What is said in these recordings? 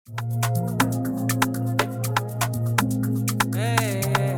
Hey.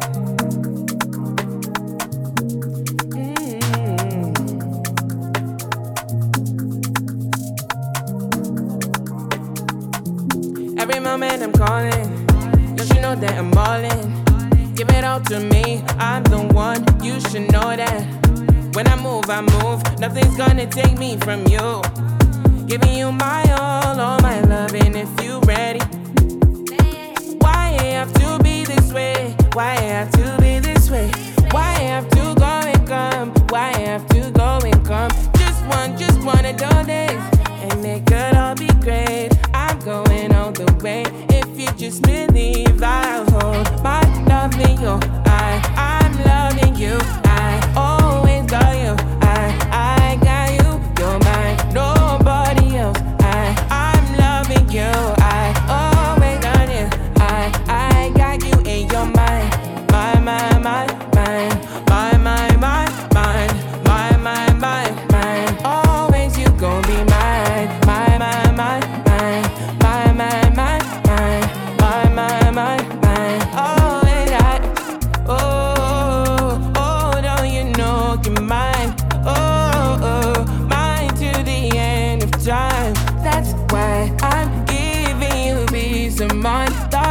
Every moment I'm calling, you should know that I'm all in. Give it all to me, I'm the one, you should know that. When I move, nothing's gonna take me from you. Giving you my all my loving if you ready. Why it have to be this way? Why it have to be this way? Why it have to go and come? Why it have to go and come? Just wanna do this, and it could all be great. I'm going all the way. If you just believe, I'll hold my love in your eye. I'm loving you. I always got you. I got you. You're mine. Nobody else. I'm loving you. I always got you. I got you and you're mine. Mine, mine, mine, mine. Mine, mine, mine, mine. Mine, mine, mine, mine. Always you gon' be mine. Mine, mine, mine, mine. Mine, mine, mine, mine. Mine, mine, mine, mine. Always I. Oh, don't you know you're mine? Oh, mine to the end of time. That's why I'm giving you peace of mind.